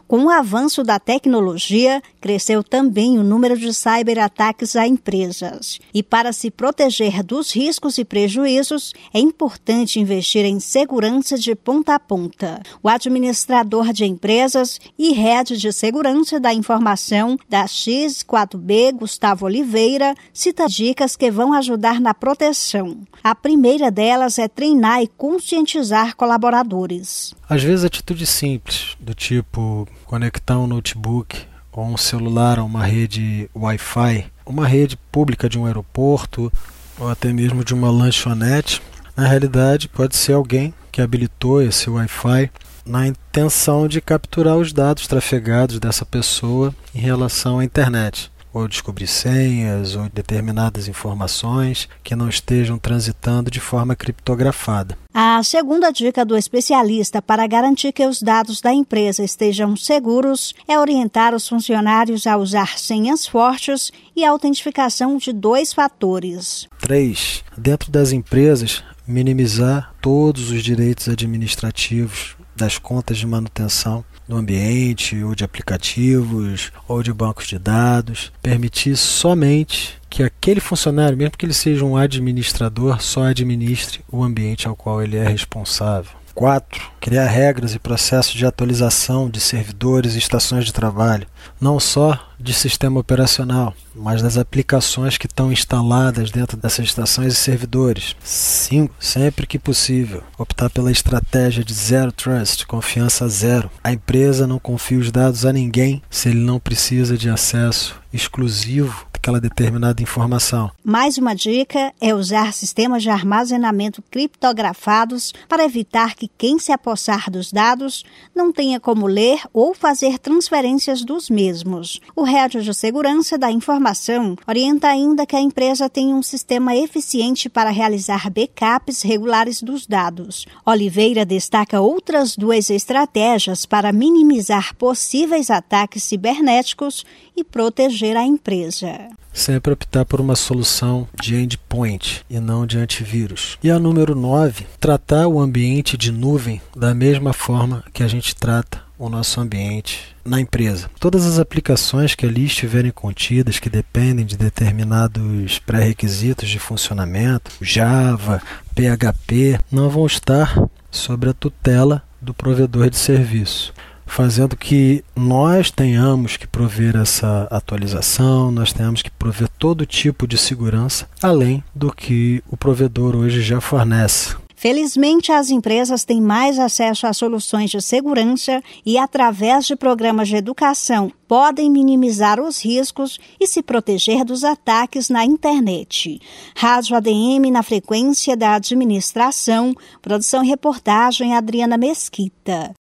Com o avanço da tecnologia, cresceu também o número de cyberataques a empresas. E para se proteger dos riscos e prejuízos, é importante investir em segurança de ponta a ponta. O administrador de empresas e head de segurança da informação da X4B, Gustavo Oliveira, cita dicas que vão ajudar na proteção. A primeira delas é treinar e conscientizar colaboradores. Às vezes atitudes simples, do tipo conectar um notebook ou um celular a uma rede Wi-Fi, uma rede pública de um aeroporto ou até mesmo de uma lanchonete, na realidade pode ser alguém que habilitou esse Wi-Fi na intenção de capturar os dados trafegados dessa pessoa em relação à internet, ou descobrir senhas ou determinadas informações que não estejam transitando de forma criptografada. A segunda dica do especialista para garantir que os dados da empresa estejam seguros é orientar os funcionários a usar senhas fortes e autentificação de 2 fatores. 3. Dentro das empresas, minimizar todos os direitos administrativos das contas de manutenção do ambiente, ou de aplicativos, ou de bancos de dados. Permitir somente que aquele funcionário, mesmo que ele seja um administrador, só administre o ambiente ao qual ele é responsável. 4. Criar regras e processos de atualização de servidores e estações de trabalho, não só de sistema operacional, mas das aplicações que estão instaladas dentro dessas estações e servidores. 5. Sempre que possível, optar pela estratégia de Zero Trust, confiança zero. A empresa não confia os dados a ninguém se ele não precisa de acesso exclusivo daquela determinada informação. Mais uma dica é usar sistemas de armazenamento criptografados para evitar que quem se apossar dos dados não tenha como ler ou fazer transferências dos mesmos. O head de segurança da informação orienta ainda que a empresa tenha um sistema eficiente para realizar backups regulares dos dados. Oliveira destaca outras 2 estratégias para minimizar possíveis ataques cibernéticos e proteger a empresa. Sempre optar por uma solução de endpoint e não de antivírus. E a número 9, tratar o ambiente de nuvem da mesma forma que a gente trata o nosso ambiente na empresa. Todas as aplicações que ali estiverem contidas, que dependem de determinados pré-requisitos de funcionamento, Java, PHP, não vão estar sob a tutela do provedor de serviço, fazendo que nós tenhamos que prover essa atualização, nós tenhamos que prover todo tipo de segurança, além do que o provedor hoje já fornece. Felizmente, as empresas têm mais acesso a soluções de segurança e, através de programas de educação, podem minimizar os riscos e se proteger dos ataques na internet. Rádio ADM na frequência da administração, produção e reportagem Adriana Mesquita.